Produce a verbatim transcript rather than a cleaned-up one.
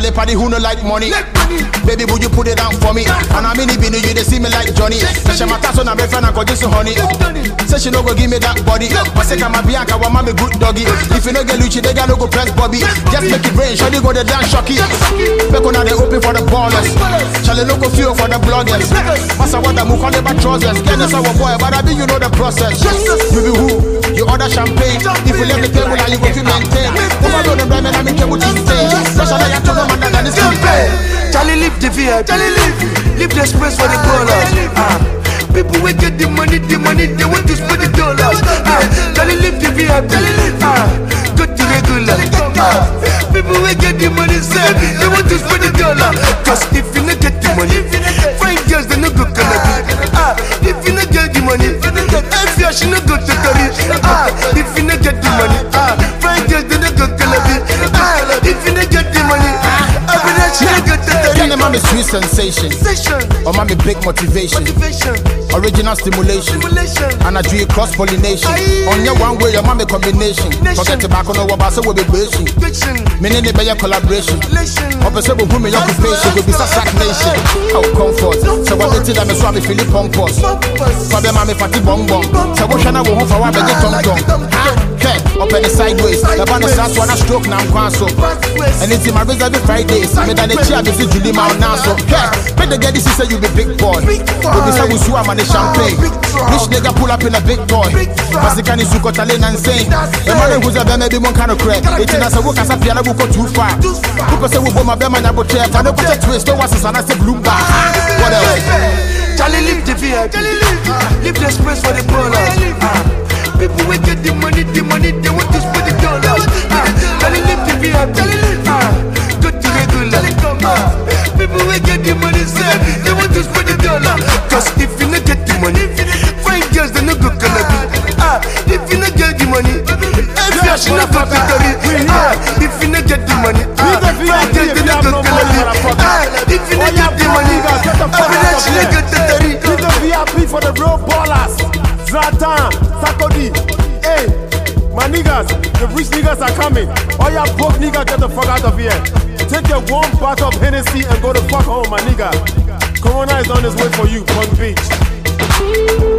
Charlie party who no like money. Baby, would you put it down for me? And I mean, if you know you, they see me like Johnny. She my tasso na be friend, I got this honey. Say she no go give me that body. But say come Bianca, wa mama good doggy. If you no get Lucci, they got no go press Bobby. Just make it rain, Shawty go the dance shocky. Back on they open for the ballers. Charlie no go feel for the bloggers. Massa what the move on the trousers. Get us our boy, but I mean you know the process. You be who? You order champagne. If you leave the table, now you go to maintain. Over the diamond, I make you with this thing. Special I to no man than this campaign. Charlie live the V I P, Charlie live, live the express for the ballers. Ah, people will get the money, the money, they want to spend the dollars. Ah, Charlie live the V I P, ah, go to regular. Ah, people will get the money, say they want to spend the dollar. Cause if you not get the money, fine girls they no go cannabis. Ah, if you not get the money, if you should not go to Paris. Ah, if you not get the money, ah, fine girls they no go cannabis. Ah, if you not get the money, I be not sure get the. Tell them I'm a sweet sensation, or I'm a big motivation, original stimulation, and I do a cross pollination. On your one way, your mama combination. Forget tobacco, no one pass away with bashing. Meaning they be a collaboration. Opposite with women, occupation will be stagnation. How comfort. So what they tell them is why me feel pompous. For them, I'm a fatty bomb bomb. So what can I go home for? I beg you, tom tom. Head up in the sideways. The band of stars one a stroke now, I'm so. And it's in my reserve Fridays. Me that the chair, this is Julie Mount now. So, hey, when they get this, say you be big boy. But this time we swear I'm on the champagne. Rich nigga pull up in a big toy. But the can is super talent and insane. The man who's a bad maybe one kind of crack. It's not a work as a piano book go too far. People say we bomb my bema na botre. I don't put a twist. Don't watch us and I say blue bar. What else? Charlie live the V I P, live the express for the ballers. People will get the money, the money, they want to spend the dollars. Charlie live the V I P, go to regular. People will get the money, say they want to spend the dollar. Cause if you not get the money, fine girls they no go cannabis. Ah, if you not get the money, if you should not go to Paris. Ah, if you not get the money, ah, fine girls they no go cannabis. Ah, if you not get the money, I will not should get the Paris. Leave the V I P for the real ballers. Zlatan, Sarkodie, hey, my niggas, the rich niggas are coming. All y'all broke niggas, get the fuck out of here. Take your warm bath of Hennessy and go the fuck home, my nigga. Corona is on his way for you, Palm Beach.